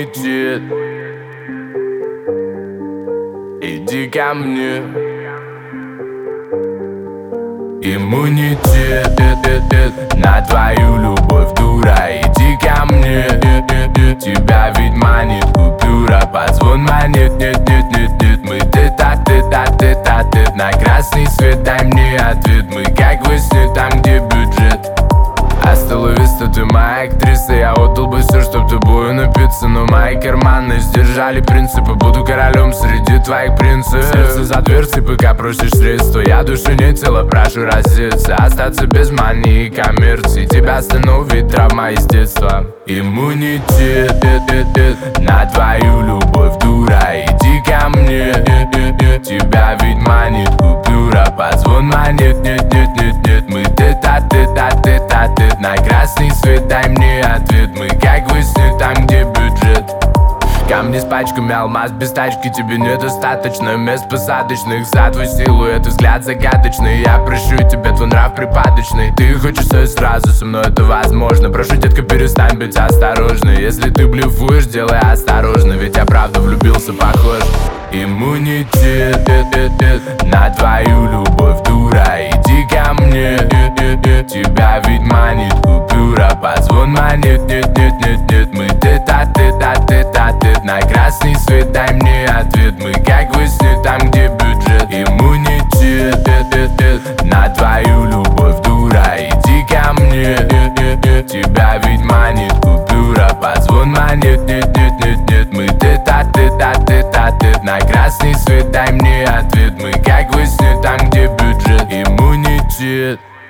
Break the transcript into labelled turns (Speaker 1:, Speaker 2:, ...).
Speaker 1: Иммунитет. Иди ко мне. Иммунитет на твою любовь, дура. Иди ко мне. Тебя ведь манит купюра. Позвон манит, нет. Мы тет-а-тет. На красный свет дай мне ответ. Мы как во сне, там где бюджет. Hasta la vista, ты моя актриса. Я отдал бы все, чтоб тобою напиться. Но мои карманы сдержали принципы. Буду королем среди твоих принцев. Сердце за дверцей, пока просишь средства. Я душу не тело, прошу раздеться. Остаться без мании и коммерции. Тебя остановит травма из детства. Иммунитет на твою любовь, дура. Иди ко мне. Тебя ведь манит купюра. Позвон манит, нет. Мы тет-а-тет. На красный свет дай мне ответ. Мы как во сне, там где бюджет. Камни с пачками, алмаз без тачки. Тебе недостаточно мест посадочных. За твой силуэт и взгляд загадочный. Я прощу тебя, твой нрав припадочный. Ты хочешь все сразу, со мной это возможно. Прошу, детка, перестань быть осторожной. Если ты блефуешь, делай осторожно. Ведь я правда влюбился, похож. Иммунитет на твою любовь, дура. Иди ко мне. Тебя ведь манит купюра. Позвон манит, нет. Мы тет-а-тет. На красный свет дай мне ответ. Мы как во сне, там где бюджет. Иммунитет на твою любовь, дура. Иди ко мне. Тебя ведь манит купюра. Позвон манит, нет. Мы тет-а-тет. На красный свет дай мне ответ. Мы как во сне, там где бюджет. Иммунитет.